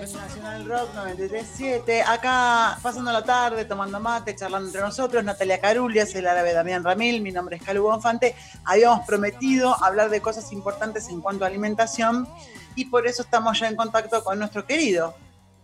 FM Nacional Rock 93.7. Acá pasando la tarde, tomando mate, charlando entre nosotros. Natalia Carulias, el árabe Damián Ramil, mi nombre es Calu Bonfante. Habíamos prometido hablar de cosas importantes en cuanto a alimentación y por eso estamos ya en contacto con nuestro querido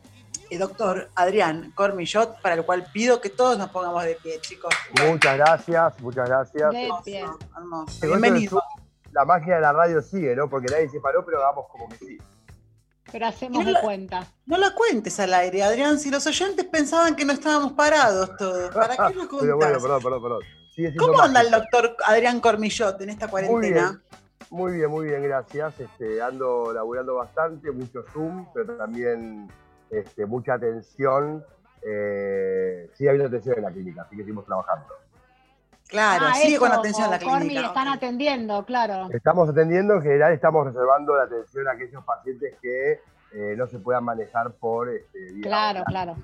doctor Adrián Cormillot, para el cual pido que todos nos pongamos de pie, chicos. Muchas gracias, muchas gracias. De pie. Hermoso. Bienvenido. La magia de la radio sigue, ¿no? Porque nadie se paró, pero vamos como que sí. Pero hacemos de cuenta. No la cuentes al aire, Adrián. Si los oyentes pensaban que no estábamos parados todos, ¿para qué lo contás? Pero bueno, perdón. ¿Cómo anda el doctor Adrián Cormillot en esta cuarentena? Muy bien, gracias. Ando laburando bastante, mucho Zoom, pero también mucha atención. Sigue habiendo atención en la clínica, así que seguimos trabajando. Claro, sigue con atención en la clínica. Cormi, están atendiendo, claro. Estamos atendiendo, en general estamos reservando la atención a aquellos pacientes que no se puedan manejar por Claro.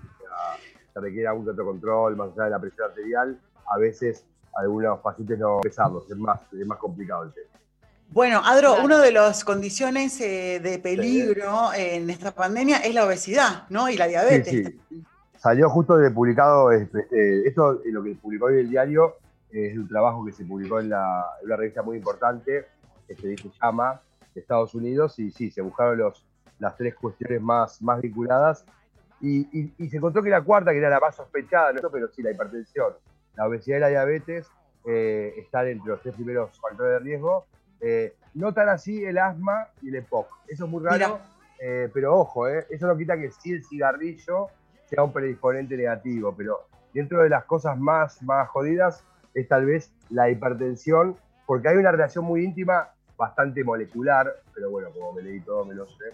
Se requiere algún otro control, más allá de la presión arterial. A veces algunos pacientes no pesarlos, es más complicado el tema. Bueno, Adro, una de las condiciones de peligro en esta pandemia es la obesidad, ¿no? Y la diabetes. Sí. Salió justo publicado, esto lo que publicó hoy el diario, es un trabajo que se publicó en una revista muy importante, que se llama Estados Unidos, y sí, se buscaron las tres cuestiones más vinculadas, y se encontró que la cuarta, que era la más sospechada, ¿no? Pero sí, la hipertensión, la obesidad y la diabetes están entre los tres primeros factores de riesgo. No tan así el asma y el EPOC. Eso es muy raro, pero ojo, eso no quita que sí el cigarrillo sea un predisponente negativo, pero dentro de las cosas más jodidas es tal vez la hipertensión, porque hay una relación muy íntima, bastante molecular, pero bueno, como me leí todo, me lo sé.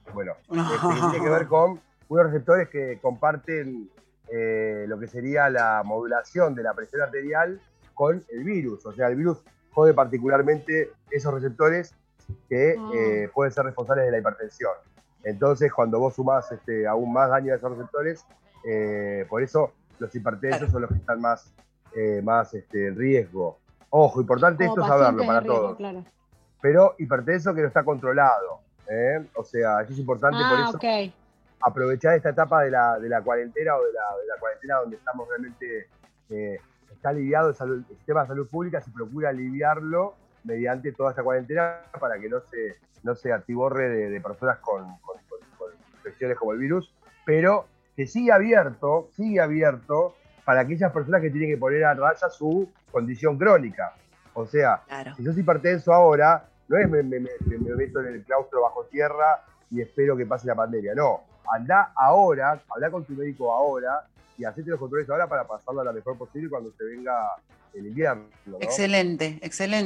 Que tiene que ver con unos receptores que comparten lo que sería la modulación de la presión arterial con el virus. O sea, el virus jode particularmente esos receptores que pueden ser responsables de la hipertensión. Entonces, cuando vos sumás aún más daño a esos receptores, por eso los hipertensos son los que están más en riesgo. Ojo, importante esto saberlo para todos. Claro. Pero hipertenso que no está controlado. O sea, eso es importante, por eso aprovechar esta etapa de la cuarentena o de la cuarentena donde estamos realmente, está aliviado el sistema de salud pública, se procura aliviarlo mediante toda esta cuarentena para que no se atiborre de personas con infecciones como el virus, pero que sigue abierto para aquellas personas que tienen que poner a raya su condición crónica. O sea, Si sos hipertenso ahora, no es me meto en el claustro bajo tierra y espero que pase la pandemia. No, andá ahora, hablá con tu médico ahora y hacete los controles ahora para pasarlo a la mejor posible cuando se venga el invierno, ¿no? Excelente.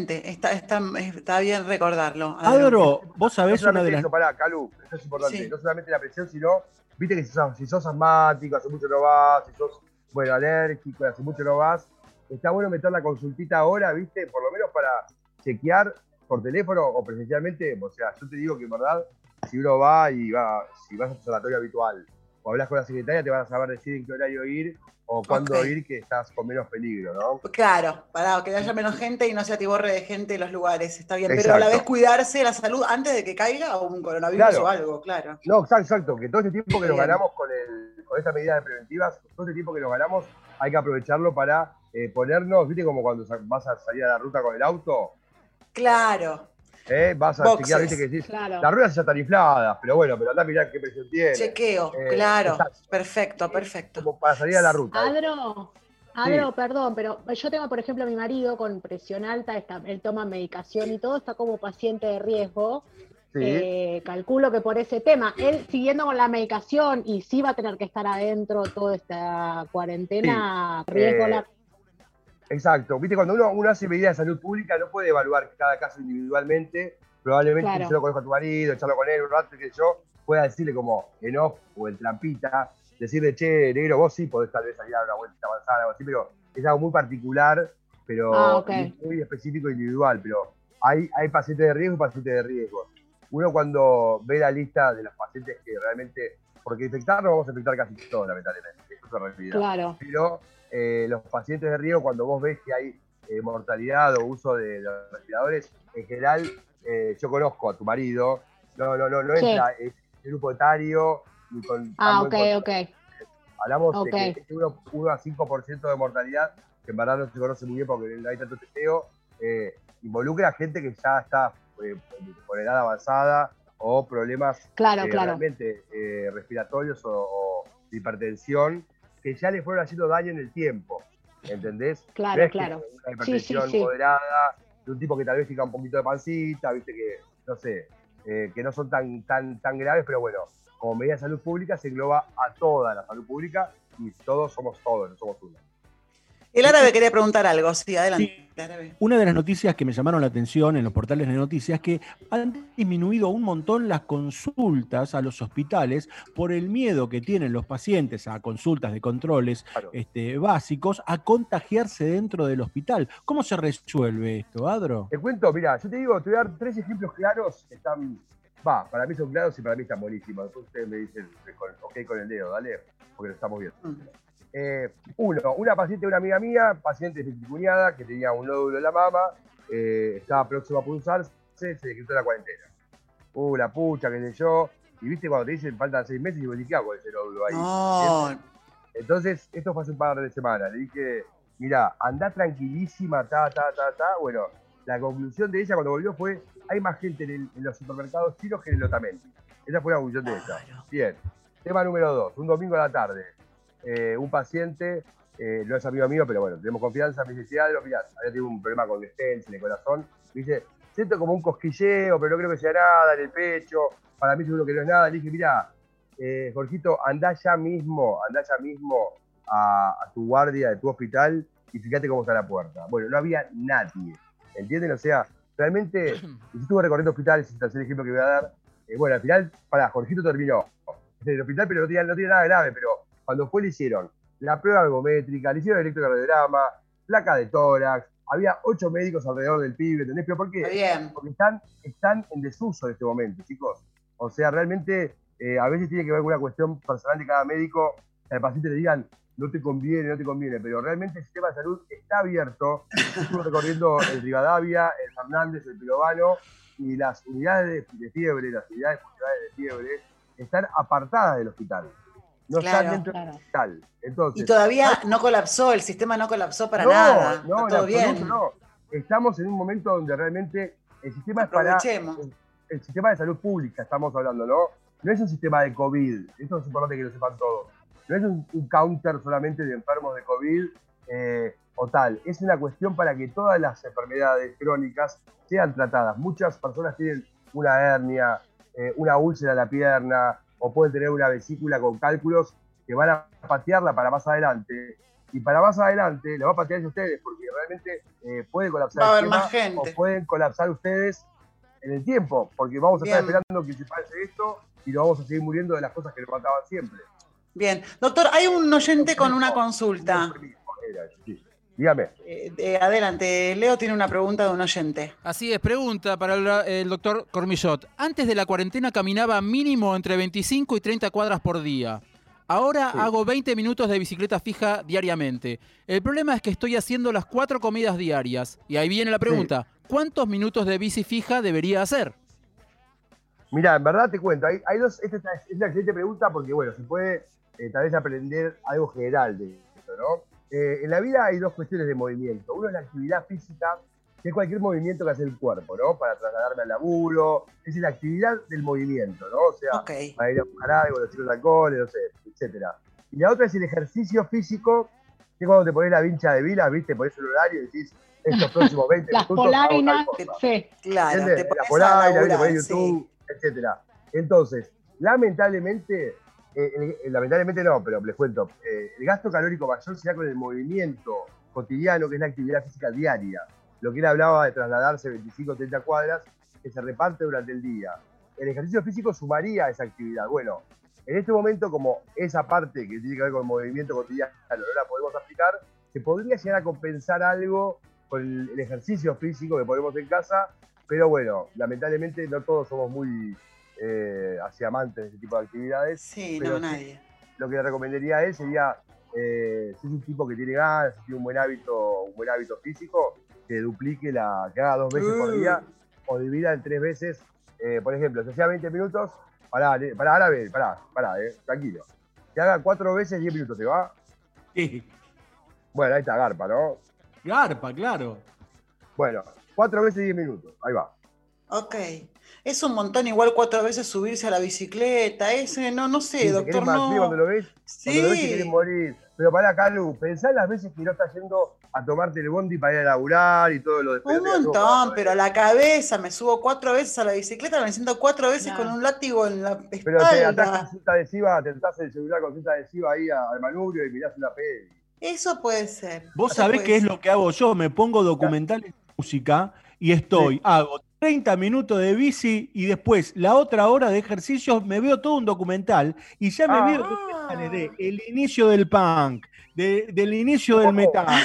Está bien recordarlo. Adro, vos sabés una de las... Calu, eso es importante. Sí. No solamente la presión, sino, viste que si sos asmático, hace mucho no vas, si sos, alérgico, hace mucho no vas, está bueno meter la consultita ahora, viste, por lo menos para chequear por teléfono o presencialmente. O sea, yo te digo que en verdad, si uno si vas a tu sanatorio habitual o hablas con la secretaria, te van a saber decir en qué horario ir o cuándo ir, que estás con menos peligro, ¿no? Claro, para que haya menos gente y no se atiborre de gente en los lugares, está bien. Exacto. Pero a la vez cuidarse la salud antes de que caiga un coronavirus o algo, claro. No, exacto, que todo este tiempo que nos ganamos con estas medidas preventivas, todo este tiempo que nos ganamos, hay que aprovecharlo para ponernos, ¿viste? Como cuando vas a salir a la ruta con el auto. Claro. Vas a chequear, viste que decís, las ruedas ya están infladas, pero andá a mirar qué presión tiene. Chequeo, claro. Exacto. Perfecto. Como para salir a la ruta. Adro, perdón, pero yo tengo, por ejemplo, a mi marido con presión alta, él toma medicación y todo, está como paciente de riesgo. Sí. Calculo que por ese tema, él siguiendo con la medicación y sí va a tener que estar adentro toda esta cuarentena, riesgo. Exacto, viste, cuando uno hace medidas de salud pública no puede evaluar cada caso individualmente, probablemente yo lo conozco a tu marido, echarlo con él un rato, que yo pueda decirle como en off o en trampita, decirle, che, negro, vos sí podés tal vez salir a dar una vuelta avanzada, algo así, pero es algo muy particular, pero muy específico e individual, pero hay pacientes de riesgo y pacientes de riesgo. Uno cuando ve la lista de los pacientes que realmente, porque infectar no vamos a infectar casi todos, lamentablemente, eso es realidad. Claro. Pero los pacientes de riesgo, cuando vos ves que hay mortalidad o uso de los respiradores, en general, yo conozco a tu marido, no es el grupo etario, ni con Ah, algo en ok. contra. Hablamos Ok. de que este 1 a 5% de mortalidad, que en verdad no se conoce muy bien porque no hay tanto testeo, involucra a gente que ya está por edad avanzada o problemas Claro. realmente respiratorios o de hipertensión, que ya le fueron haciendo daño en el tiempo, ¿entendés? No Claro. es que una Sí. hipertensión moderada, de un tipo que tal vez tenga un poquito de pancita, viste que, no sé, que no son tan graves, pero bueno, como medida de salud pública se engloba a toda la salud pública y todos, no somos uno. El árabe quería preguntar algo, sí, adelante. Sí, Árabe. una de las noticias que me llamaron la atención en los portales de noticias es que han disminuido un montón las consultas a los hospitales por el miedo que tienen los pacientes a consultas de controles Claro. básicos a contagiarse dentro del hospital. ¿Cómo se resuelve esto, Adro? Te cuento, mira, yo te digo, te voy a dar 3 ejemplos claros que están, para mí son claros y para mí están buenísimos. Después ustedes me dicen, ok con el dedo, dale, porque lo estamos viendo. Uno, una paciente de una amiga mía, paciente de mi cuñada, que tenía un nódulo en la mama, estaba próximo a punzarse, se decretó la cuarentena. La pucha, qué sé yo. Y viste cuando te dicen faltan 6 meses y vos ¿qué hago con ese nódulo ahí? No. Entonces, esto fue hace un par de semanas. Le dije, mirá, andá tranquilísima, Bueno, la conclusión de ella cuando volvió fue, hay más gente en los supermercados chinos que en el Otamendi. Esa fue la conclusión de ella. Claro. Bien. Tema número 2, un domingo a la tarde. Un paciente, no es amigo mío, pero bueno, tenemos confianza, me dice, mirá, había tenido un problema con el stent en el corazón. Me dice, siento como un cosquilleo, pero no creo que sea nada en el pecho. Para mí seguro que no es nada. Le dije, mirá, Jorgito, andá ya mismo a tu guardia de tu hospital y fíjate cómo está la puerta. Bueno, no había nadie, ¿entienden? O sea, realmente, yo estuve recorriendo hospitales, este es el ejemplo que voy a dar. Bueno, al final, Jorgito terminó en el hospital, pero no tiene nada grave, pero cuando le hicieron la prueba ergométrica, le hicieron el electrocardiograma, placa de tórax, había 8 médicos alrededor del pibe, ¿entendés? ¿Pero por qué? Bien. Porque están en desuso en este momento, chicos. O sea, realmente a veces tiene que ver con una cuestión personal de cada médico, que al paciente le digan, no te conviene, pero realmente el sistema de salud está abierto. Estuve recorriendo el Rivadavia, el Fernández, el Pirovano, y las unidades de fiebre, las unidades funcionales de fiebre, están apartadas del hospital. No están dentro del hospital. Entonces, y todavía no colapsó, el sistema no colapsó para nada. No, está todo bien. No. Estamos en un momento donde realmente el sistema es para el sistema de salud pública, estamos hablando, ¿no? No es un sistema de COVID, esto es importante que lo sepan todos. No es un counter solamente de enfermos de COVID o tal. Es una cuestión para que todas las enfermedades crónicas sean tratadas. Muchas personas tienen una hernia, una úlcera en la pierna, o pueden tener una vesícula con cálculos que van a patearla para más adelante. Y para más adelante la va a patear ustedes, porque realmente puede colapsar va a el haber sistema, más gente. o pueden colapsar ustedes en el tiempo, porque vamos a estar esperando que se pase esto y lo vamos a seguir muriendo de las cosas que nos mataban siempre. Bien. Doctor, hay un oyente con una consulta. Dígame. Adelante, Leo tiene una pregunta de un oyente. Así es, pregunta para el doctor Cormillot. Antes de la cuarentena caminaba mínimo entre 25 y 30 cuadras por día. Ahora hago 20 minutos de bicicleta fija diariamente. El problema es que estoy haciendo las 4 comidas diarias. Y ahí viene la pregunta, ¿cuántos minutos de bici fija debería hacer? Mira, en verdad te cuento, hay dos, esta es una excelente pregunta porque, bueno, se puede tal vez aprender algo general de esto, ¿no? En la vida hay 2 cuestiones de movimiento. Uno es la actividad física, que es cualquier movimiento que hace el cuerpo, ¿no? Para trasladarme al laburo, es la actividad del movimiento, ¿no? O sea, para ir a buscar algo, los chicos de alcohol, no sé, etcétera. Y la otra es el ejercicio físico, que es cuando te pones la vincha de vila, ¿viste? Pones el horario y decís, estos próximos 20 las minutos. Las polainas, sí. Claro. Te la polaina, te pones YouTube, etcétera. Entonces, lamentablemente no, pero les cuento, el gasto calórico mayor se da con el movimiento cotidiano, que es la actividad física diaria. Lo que él hablaba de trasladarse 25 o 30 cuadras, que se reparte durante el día. El ejercicio físico sumaría a esa actividad. Bueno, en este momento, como esa parte que tiene que ver con el movimiento cotidiano no la podemos aplicar, se podría llegar a compensar algo con el ejercicio físico que ponemos en casa, pero bueno, lamentablemente no todos somos muy hacia amantes de ese tipo de actividades. Sí, pero no, nadie. Lo que le recomendaría a él sería, si es un tipo que tiene ganas, si tiene un buen hábito físico, que duplique que haga 2 veces por día, o divida en 3 veces. Por ejemplo, si hacía 20 minutos, Pará, árabe, tranquilo. Que haga 4 veces 10 minutos, ¿te va? Sí. Bueno, ahí está, garpa, ¿no? Garpa, claro. Bueno, 4 veces 10 minutos, ahí va. Ok. Es un montón, igual 4 veces subirse a la bicicleta, no sé, Sí, te doctor, querés matar cuando lo ves, cuando lo ves te querés Sí, morir. Pero pará, Calu, pensá en las veces que no estás yendo a tomarte el bondi para ir a laburar y todo lo después. un montón, pero a la cabeza me subo 4 veces a la bicicleta, me siento 4 veces con Claro. un látigo en la Pero te atás con espalda. cinta adhesiva, te atás el celular con cinta adhesiva ahí al manubrio y mirás una peli. Eso puede ser. Vos eso sabés puede qué es ser. lo que hago yo, me pongo documentales de música y hago 30 minutos de bici y después la otra hora de ejercicios me veo todo un documental y ya me veo documentales de el inicio del punk, del inicio del metal.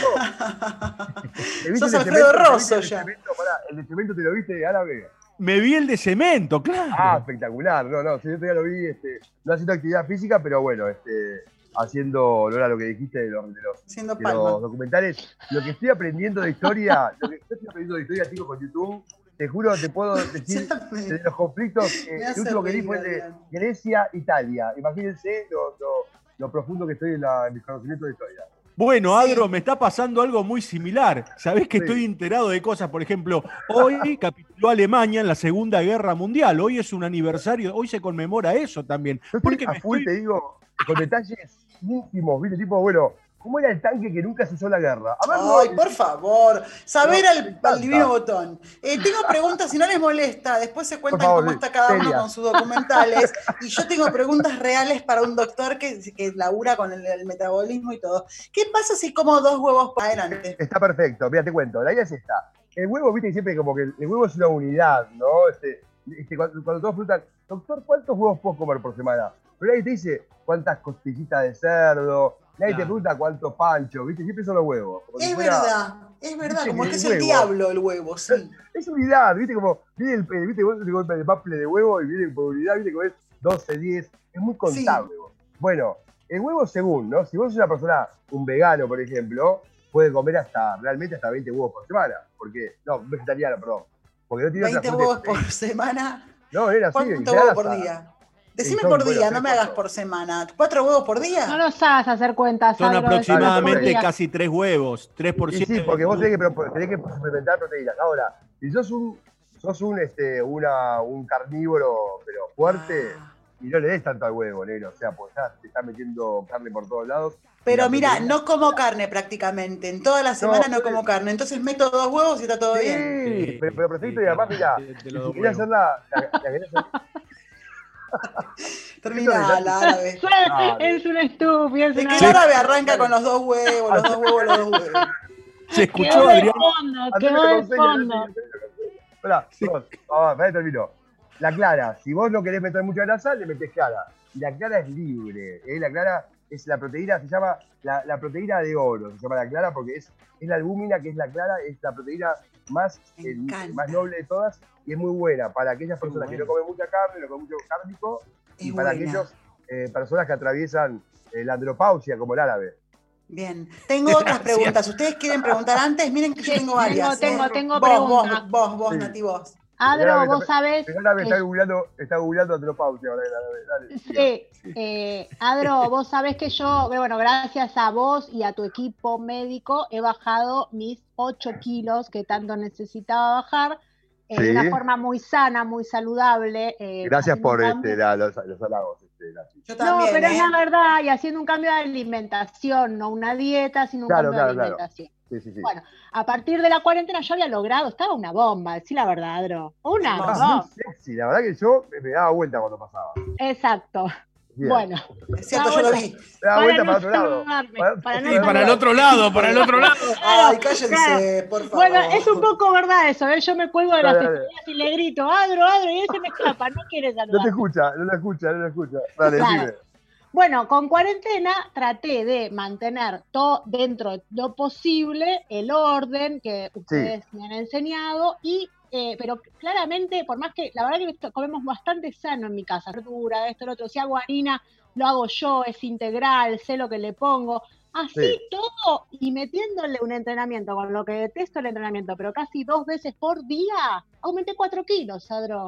¿Te viste Sos el de Alfredo Cemento? Rosso ¿Te viste ya. el de Cemento? Pará, ¿el de Cemento te lo viste, árabe? Me vi el de cemento, Ah, claro. espectacular. No, si yo todavía lo vi, no haciendo actividad física, pero bueno, haciendo, Lola, lo que dijiste de los Haciendo de palma. los documentales. Lo que estoy aprendiendo de historia, chicos, con YouTube, te juro, te puedo decir Ya me- de los conflictos. me El hace último que vi reír, fue el de Adrián. Grecia, Italia. Imagínense lo profundo que estoy en mis conocimientos de historia. Bueno, Sí. Adro, me está pasando algo muy similar. Sabés que Sí. estoy enterado de cosas. Por ejemplo, hoy capituló Alemania en la Segunda Guerra Mundial. Hoy es un aniversario, hoy se conmemora eso también. Yo estoy Porque a me full, estoy. te digo, con detalles ínfimos, ¿viste? Tipo, bueno, ¿cómo era el tanque que nunca se usó la guerra? A ver, Ay, por favor, saber me al encanta. divino botón. Tengo preguntas, si no les molesta, después se cuentan favor, cómo está cada uno serias. con sus documentales. Y yo tengo preguntas reales para un doctor que labura con el metabolismo y todo. ¿Qué pasa si como 2 huevos por adelante? Está perfecto, mira, te cuento, la idea es esta. El huevo, viste, siempre como que el huevo es una unidad, ¿no? Cuando todos preguntan, doctor, ¿cuántos huevos puedo comer por semana? Pero nadie te dice cuántas costillitas de cerdo, nadie te pregunta cuántos panchos, viste, siempre son los huevos. Como si Es fuera- verdad, viste como que que es el el huevo- diablo el huevo, sí. Es unidad, viste, como, viste, vos te golpe de baple de huevo y viene por unidad, viste, como es 12, 10, es muy contable. Vos. Bueno, el huevo según, ¿no? Si vos sos una persona, un vegano, por ejemplo, puede comer realmente hasta 20 huevos por semana. Porque, no, vegetariano, perdón. Porque no tiene 20 otra huevos fuente. por semana. No, era así. ¿Cuántos huevos por día? Decime son, por día, bueno, no me 3, hagas 4. por semana. ¿4 huevos por día? No nos hagas hacer cuentas, Son Adro, de aproximadamente días. casi 3 huevos. 3 por Y 7. sí, porque vos tenés que suplementar proteínas. Ahora, si sos un carnívoro, pero fuerte, y no le des tanto al huevo, negro. O sea, pues ya te estás metiendo carne por todos lados. Pero mira, no como carne prácticamente. En toda la semana no como carne. Entonces meto 2 huevos y está todo bien. Sí, pero perfecto. Y además, mira, si querés hacer la querés hacer... Terminala, árabe. Es un estúpido. Es De una... que el árabe arranca con los 2 huevos, los 2 huevos, los 2 huevos. ¿Se escuchó, Quedó de Adrián? fondo, Haceme quedó de con señas, fondo. Esperá, vamos, terminó. La clara, si vos no querés meter mucha grasa, le metés clara. Y la clara es libre. La clara es la proteína, se llama la proteína de oro. Se llama la clara porque es la albúmina, que es la clara, es la proteína más noble de todas y es muy buena para aquellas personas que no comen mucha carne, no comen mucho cárnico, y para aquellas personas que atraviesan la andropausia, como el árabe. Bien, tengo otras preguntas. ¿Ustedes quieren preguntar antes? Miren que yo tengo varias. Tengo preguntas. Vos, Sí. Nati, vos. Adro, vos sabés. El árabe está googleando andropausia. Dale. Sí, Adro, vos sabés que yo, bueno, gracias a vos y a tu equipo médico, he bajado mis 8 kilos que tanto necesitaba bajar de una forma muy sana, muy saludable. Gracias por los halagos. Yo también, no, pero es la verdad, y haciendo un cambio de alimentación, no una dieta, sino un cambio de alimentación. Sí. Bueno, a partir de la cuarentena yo había logrado, estaba una bomba, decí la verdad, Adro. Una bomba. Muy sexy, la verdad que yo me daba vuelta cuando pasaba. Exacto. Bien. Bueno. Es cierto, yo lo vi. Me daba vuelta para otro lado. Para el otro lado, para el otro lado. Ay, cállense, por favor. Bueno, es un poco verdad eso, ¿eh? Yo me cuelgo de las historias y le grito, Adro, y él se me escapa, no quiere saludar. No te escucha. Dale, dime. Bueno, con cuarentena traté de mantener todo dentro de lo posible el orden que ustedes me han enseñado pero claramente, por más que la verdad que comemos bastante sano en mi casa, verdura, esto, lo otro, si hago harina, lo hago yo, es integral, sé lo que le pongo, así todo y metiéndole un entrenamiento, con lo que detesto el entrenamiento, pero casi 2 veces por día, aumenté 4 kilos, Adro.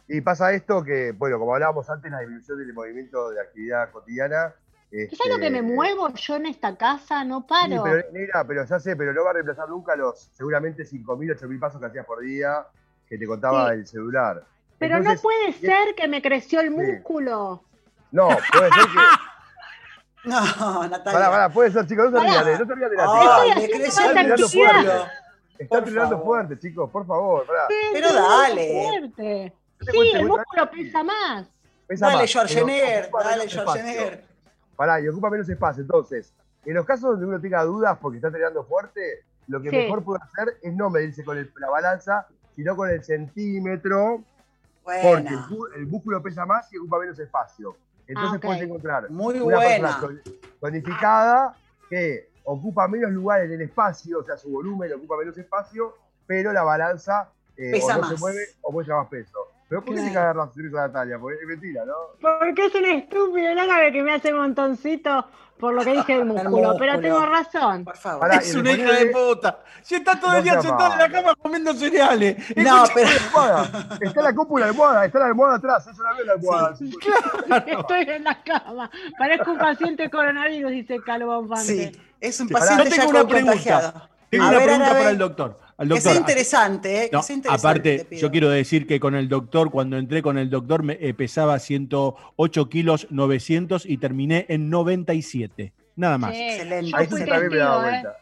Y pasa esto que, bueno, como hablábamos antes, la disminución del movimiento de actividad cotidiana. ¿Sabes lo que me muevo yo en esta casa? No paro. Sí, pero mira, pero ya sé, pero no va a reemplazar nunca los seguramente 5.000, 8.000 pasos que hacías por día que te contaba el celular. Pero entonces, no puede ser que me creció el músculo. No, puede ser que... No, Natalia. Pará, puede ser, chicos, no se rían de la me creció el músculo. Está entrenando fuerte, chicos, por favor. Pará. Pero dale. Fuerte. Sí, el músculo pesa más. Dale, Schwarzenegger, dale, Schwarzenegger. Pará, y ocupa menos espacio. Entonces, en los casos donde uno tenga dudas porque está entrenando fuerte, lo que mejor puede hacer es no medirse con la balanza, sino con el centímetro, porque el músculo pesa más y ocupa menos espacio. Entonces puedes encontrar una persona tonificada que ocupa menos lugar en el espacio, o sea, su volumen ocupa menos espacio, pero la balanza o no se mueve o muestra más peso. ¿Pero por qué te cagas la con Natalia? Porque es mentira, ¿no? Porque es un estúpido, no sabe que me hace montoncito por lo que dije del músculo, pero tengo razón. Por favor. Pará, es una hija de puta. Si está todo el día sentado en la cama comiendo cereales. No, pero... Está la cúpula almohada, está la almohada atrás, eso la veo la almohada. Sí, claro. Estoy en la cama. Parezco un paciente coronavirus, dice Calvo Bonfante. Sí, es un paciente ya contagiado. Tengo una pregunta para el doctor. Que sea interesante, no, aparte, yo quiero decir que con el doctor, cuando entré con el doctor, pesaba 108 kilos 900 y terminé en 97. Nada más. Excelente. Ahí sí también me daba vuelta.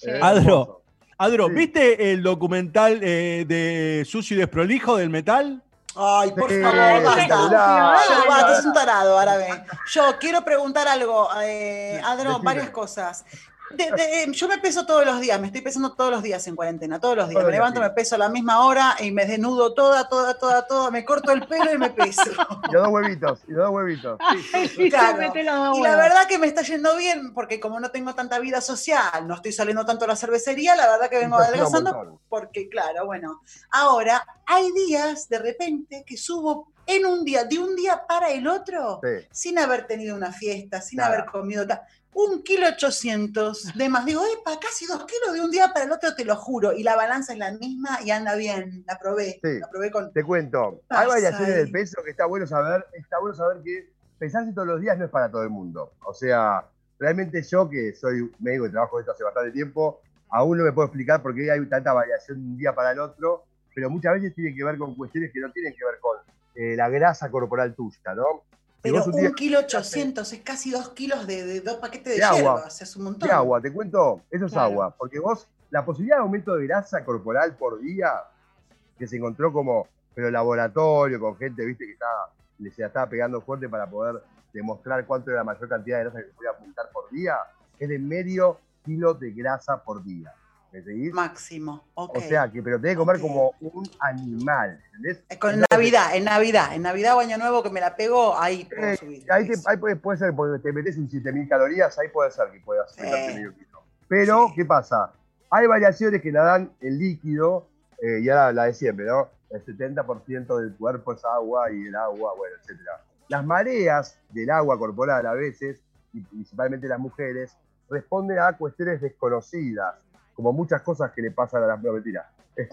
Adro, ¿viste el documental de Sucio y Desprolijo del metal? Ay, por favor, basta. Es un tarado, árabe. Yo quiero preguntar algo, Adro, varias cosas. Yo me peso todos los días, me estoy pesando todos los días en cuarentena, todos los días. Me levanto, me peso a la misma hora y me desnudo toda, me corto el pelo y me peso. Y los dos huevitos. Sí, claro. Y la verdad que me está yendo bien, porque como no tengo tanta vida social, no estoy saliendo tanto a la cervecería, la verdad que vengo adelgazando, porque claro, bueno. Ahora, hay días de repente que subo en un día, de un día para el otro, sin haber tenido una fiesta, sin haber comido... 1,8 kg de más. Digo, epa, casi 2 kilos de un día para el otro, te lo juro. Y la balanza es la misma y anda bien. La probé. La probé con... Te cuento. Hay variaciones del peso que está bueno saber. Está bueno saber que pesarse todos los días no es para todo el mundo. O sea, realmente yo, que soy médico y trabajo esto hace bastante tiempo, aún no me puedo explicar por qué hay tanta variación de un día para el otro, pero muchas veces tiene que ver con cuestiones que no tienen que ver con la grasa corporal tuya, ¿no? Pero 1,8 kg es casi 2 kilos de 2 paquetes de hierba, o sea, es un montón. De agua, te cuento, eso es agua, porque vos, la posibilidad de aumento de grasa corporal por día, que se encontró como, pero en laboratorio, con gente, viste, que se la estaba pegando fuerte para poder demostrar cuánto era la mayor cantidad de grasa que se podía apuntar por día, es de medio kilo de grasa por día. ¿Me seguís? Máximo, ok. O sea, que pero tenés que comer como un animal, ¿entendés? En Navidad o Año Nuevo que me la pego, ahí puedo subir. Ahí puede ser, porque te metes en 7.000 calorías, ahí puede ser que puedas meterte medio kilo. Pero, ¿qué pasa? Hay variaciones que la dan el líquido, y ahora la de siempre, ¿no? El 70% del cuerpo es agua y el agua, bueno, etc. Las mareas del agua corporal a veces, y principalmente las mujeres, responden a cuestiones desconocidas, como muchas cosas que le pasan a las... No, mentira.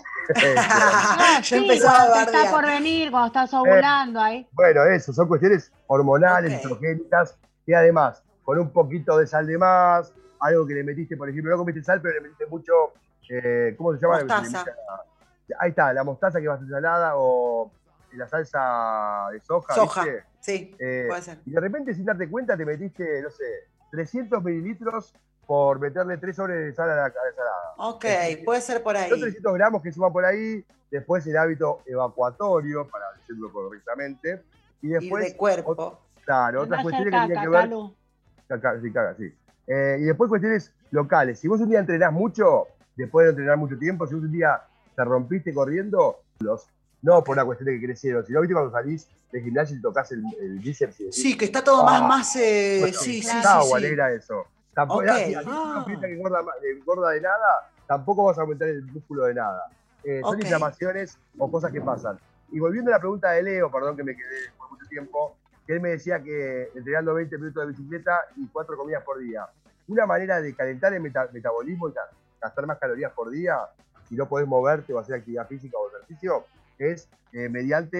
Yo empezaba a bardear. Está por venir, cuando estás ovulando ahí. Bueno, eso, son cuestiones hormonales, estrogénicas, que además, con un poquito de sal de más, algo que le metiste, por ejemplo, no comiste sal, pero le metiste mucho, ¿cómo se llama? Mostaza. Ahí está, la mostaza que va a ser salada, o la salsa de soja, ¿viste? Sí, puede ser. Y de repente, sin darte cuenta, te metiste, no sé, 300 mililitros por meterle 3 sobres de sal a la ensalada. Ok, puede ser por ahí. Los 300 gramos que suban por ahí, después el hábito evacuatorio, para decirlo correctamente, y después... Y de cuerpo. Claro, otras cuestiones que tienen que ver... Caga, sí. Y después cuestiones locales. Si vos un día entrenás mucho, después de entrenar mucho tiempo, si vos un día te rompiste corriendo, no por una cuestión de que crecieron, sino viste cuando salís del gimnasio y tocas el bíceps. Sí, que está todo más... Bueno, sí. Alegra eso. Tampoco, si una dieta que engorda de nada, tampoco vas a aumentar el músculo de nada. Son inflamaciones o cosas que pasan. Y volviendo a la pregunta de Leo, perdón que me quedé por mucho tiempo, que él me decía que entrenando 20 minutos de bicicleta y 4 comidas por día. Una manera de calentar el metabolismo y gastar más calorías por día, si no podés moverte o hacer actividad física o ejercicio, es mediante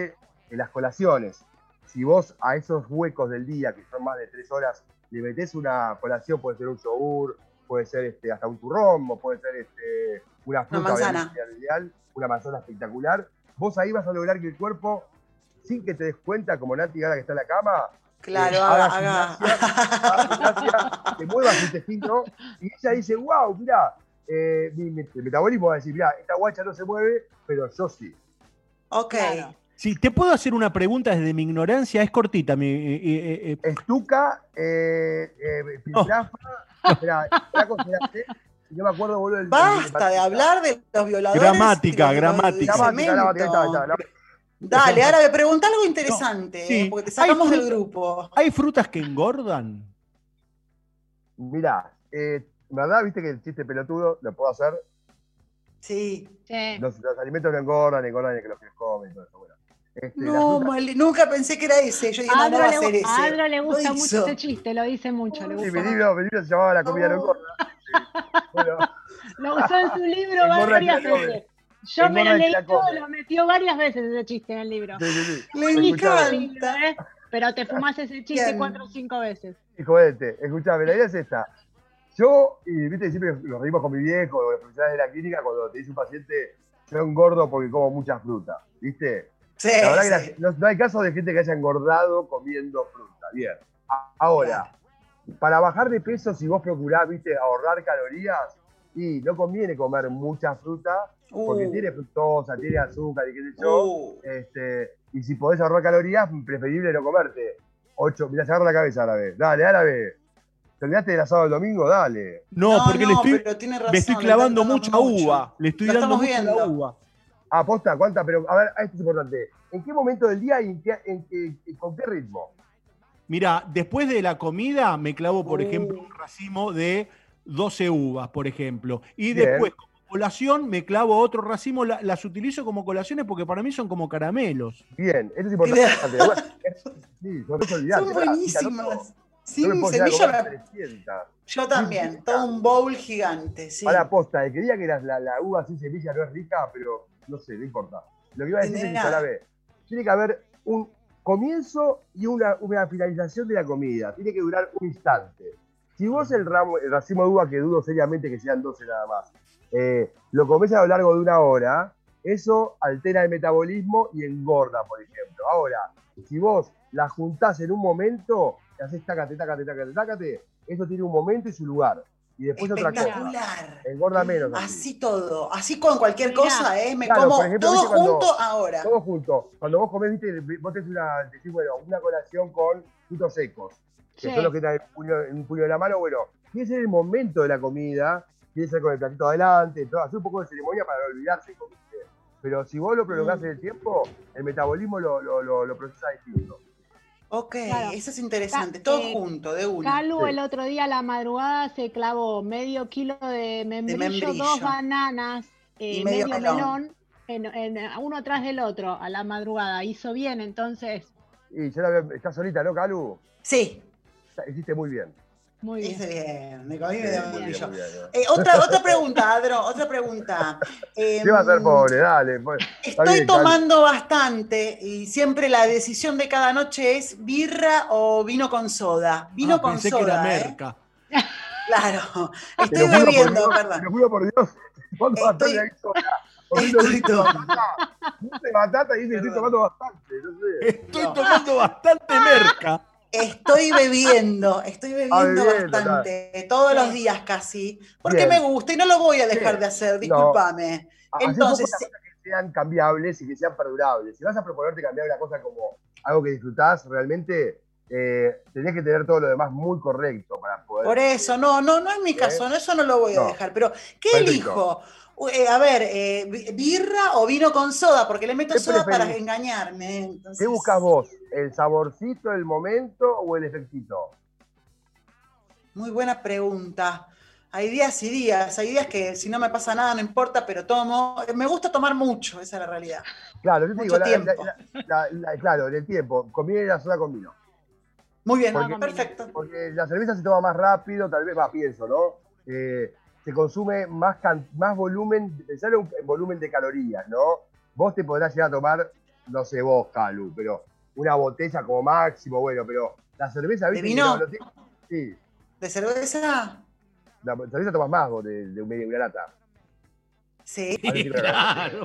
las colaciones. Si vos a esos huecos del día, que son más de 3 horas, le metés una colación, puede ser un yogur, puede ser hasta un turrón, o puede ser una fruta, una manzana, ideal, una manzana espectacular, vos ahí vas a lograr que el cuerpo, sin que te des cuenta, como Nati ahora que está en la cama, claro, haga. Gimnasia, te mueva su intestino, y ella dice, wow, mirá, el metabolismo va a decir, mirá, esta guacha no se mueve, pero yo sí. Ok. Claro. Sí, te puedo hacer una pregunta desde mi ignorancia, es cortita. Estuca, piltrafa, espera, no me acuerdo, boludo. Basta de hablar de los violadores. Gramática. Dale, ahora me pregunta algo interesante, sí. porque te sacamos del grupo. ¿Hay frutas que engordan? Mirá, ¿verdad? ¿Viste que el chiste pelotudo lo puedo hacer? Sí. Los alimentos no engordan el que los que comen y todo eso. Bueno, no, nunca pensé que era ese. Yo dije, no va a ser ese. A Adro le gusta mucho ese chiste, lo dice mucho. Le gusta. Sí, mi libro se llamaba La comida no engorda. Bueno, lo usó en su libro varias veces. Yo me lo leí todo, lo metió varias veces ese chiste en el libro. Sí. Le encanta. Pero te fumás ese chiste 4 o 5 veces. Y jodete, escuchame, la idea es esta. Yo, y viste, siempre nos reímos con mi viejo, o los profesionales de la clínica, cuando te dice un paciente, yo engordo porque como mucha fruta, ¿viste? Sí, la verdad que no hay caso de gente que haya engordado comiendo fruta. Bien. Ahora, para bajar de peso, si vos procurás, viste, ahorrar calorías, y no conviene comer mucha fruta, porque tiene fructosa, tiene azúcar y qué sé yo. Y si podés ahorrar calorías, preferible no comerte 8. Mirá, se agarra la cabeza árabe. Dale, árabe. ¿Te olvidaste del asado del domingo? Dale. No, porque pero tiene razón, me estoy clavando mucha uva. Le estoy dando mucha la uva. Posta, ¿cuánta? Pero, a ver, esto es importante. ¿En qué momento del día y con qué ritmo? Mirá, después de la comida me clavo, por ejemplo, un racimo de 12 uvas, por ejemplo. Y después, como colación, me clavo otro racimo. Las utilizo como colaciones porque para mí son como caramelos. Bien, eso es importante. Sí, son buenísimas. Sin semilla. Yo también, todo un bowl gigante. Sí. Para posta, el que diga que la uva sin semilla no es rica, pero no sé, no importa. Lo que iba a decir es que tiene que haber un comienzo y una finalización de la comida. Tiene que durar un instante. Si vos el racimo de uva, que dudo seriamente que sean 12 nada más, lo comés a lo largo de 1 hora, eso altera el metabolismo y engorda, por ejemplo. Ahora, si vos la juntás en un momento, te haces tácate, eso tiene un momento y su lugar. Y después otra cosa. Engorda menos. Así todo. Así con cualquier cosa, me como ejemplo, todo junto ahora. Todo junto. Cuando vos comés, viste, vos decís una colación con frutos secos, que son los que están en un puño de la mano. Bueno, tiene que ser el momento de la comida, tiene que ser con el platito adelante, hacer un poco de ceremonia para no olvidarse. Pero si vos lo prolongás en el tiempo, el metabolismo lo procesa distinto. Ok, eso es interesante, todo junto, de una. Calu el otro día a la madrugada se clavó medio kilo de membrillo, 2 bananas, y medio melón, uno atrás del otro a la madrugada. Hizo bien, entonces. Y estás solita, ¿no, Calu? Sí. Hiciste muy bien. Muy bien. Hice bien, me comí medio membrillo. Otra pregunta, Adro, otra pregunta. ¿Qué va a ser, pobre? Dale. Estoy tomando bastante y siempre la decisión de cada noche es birra o vino con soda. Vino con pensé soda. Que era merca. Claro, estoy bebiendo, perdón. Te juro por Dios, ¿cuándo vas a estar ahí sola? Estoy batata y estoy tomando bastante. No sé. Estoy tomando bastante merca. Estoy bebiendo bastante, todos los días casi, porque me gusta y no lo voy a dejar de hacer, discúlpame. Entonces, que sean cambiables y que sean perdurables. Si vas a proponerte cambiar una cosa como algo que disfrutás, realmente tenés que tener todo lo demás muy correcto para poder. Por eso, no es mi caso, eso no lo voy a dejar. Pero, ¿qué elijo? ¿Birra o vino con soda? Porque le meto soda para engañarme. Entonces... ¿Qué buscas vos? ¿El saborcito, el momento o el efectito? Muy buena pregunta. Hay días y días. Hay días que si no me pasa nada no importa, pero tomo. Me gusta tomar mucho, esa es la realidad. Claro, yo te mucho digo, tiempo. Claro, en el tiempo. Conviene la soda con vino. Muy bien, perfecto. Porque la cerveza se toma más rápido, tal vez pienso, ¿no? Se consume más volumen, pensar en volumen de calorías, ¿no? Vos te podrás llegar a tomar no sé vos, Calu, pero una botella como máximo, bueno, pero la cerveza, ¿viste? ¿De vino? Sí. ¿De cerveza? La cerveza tomas más vos de una lata. Sí. Claro.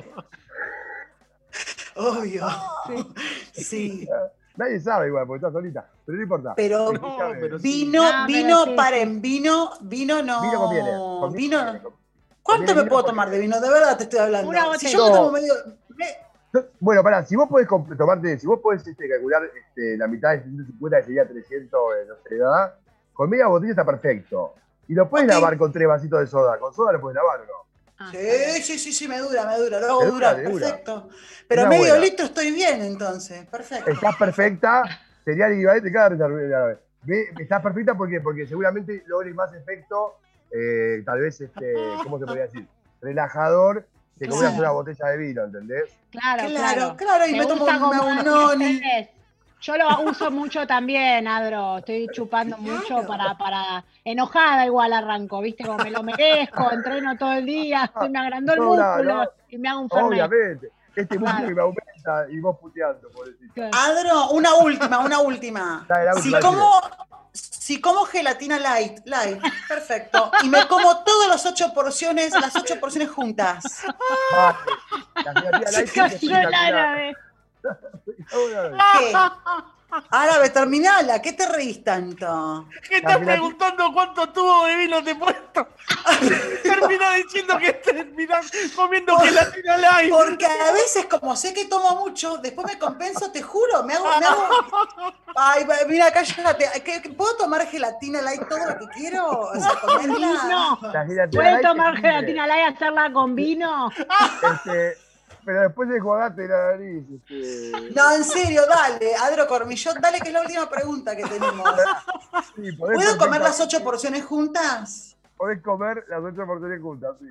Obvio. Sí. Nadie sabe igual, porque está solita, pero no importa. Pero No, pero vino, paren, vino no. Vino conviene. Vino. ¿Cuánto Conviene me puedo vino tomar de vino? De verdad te estoy hablando. Una Si botella. yo me tomo medio. Bueno, pará, si vos podés tomarte, si vos podés calcular la mitad de 150, que sería 300, no sé, ¿verdad? Con media botella está perfecto. Y lo puedes lavar con 3 vasitos de soda. ¿Con soda lo puedes lavar o no? Sí, me dura. Lo hago Te dura, durar, te dura. perfecto. Pero Una medio buena. litro estoy bien, entonces. Perfecto. Estás perfecta, sería el equivalente estás perfecta porque seguramente logres más efecto, tal vez, ¿cómo se podría decir? Relajador, que como una botella de vino, ¿entendés? Claro, y me tomo un noni. Yo lo uso mucho también, Adro. Estoy chupando mucho para enojada igual arranco, ¿viste? Como me lo merezco, entreno todo el día, me agrandó el músculo y me hago un fernet. Obviamente. Este músculo que me aumenta y vos puteando, pobrecito. Adro, una última. Dale, Si como gelatina light, perfecto. Y me como todas las 8 porciones juntas. Vale. La gelatina light Cayó es el árabe. ¿Qué? Árabe, terminala. ¿Qué te reís tanto? ¿Qué estás preguntando cuánto tubo de vino te he puesto? Termina diciendo que terminás comiendo gelatina light. Porque a veces, como sé que tomo mucho, después me compenso, te juro, me hago... Ay, mira, cállate. ¿Puedo tomar gelatina light todo lo que quiero? O sea, comerla. ¿Puedes tomar gelatina light, hacerla con vino? Pero después de jugarte la nariz. No, en serio, dale, Adro Cormillot, dale, que es la última pregunta que tenemos. Sí, ¿Puedo comer las 8 porciones juntas? Podés comer las 8 porciones juntas, sí.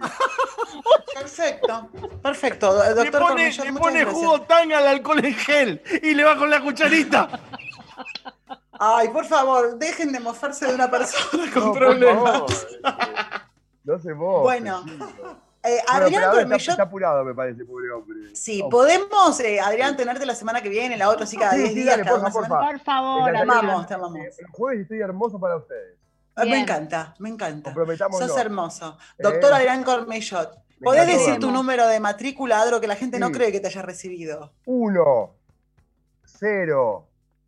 Perfecto, doctor Cormillot, le muchas pone gracias. jugo tanga al alcohol en gel y le va con la cucharita. Ay, por favor, dejen de mofarse de una persona con problemas. No se mofe. Bueno. Adrián Cormillot está apurado, me parece, pobre hombre. Sí, podemos, Adrián, tenerte la semana que viene, la otra, así cada 10 días. Dale, cada por favor, te amamos. El jueves estoy hermoso para ustedes. Me encanta. Comprometámonos. Sos hermoso. Doctor Adrián Cormillot, ¿podés decir tu número de matrícula, Adro, que la gente no cree que te haya recibido? 1, 0,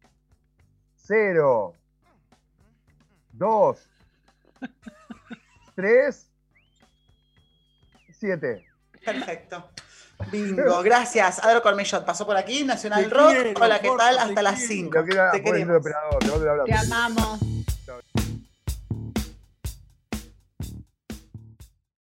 0, 2, 3, 7. Perfecto. Bingo. Gracias. Adro Cormillot pasó por aquí, Nacional Rock. Hola, ¿qué tal? Hasta las 5. Te queremos. Te amamos.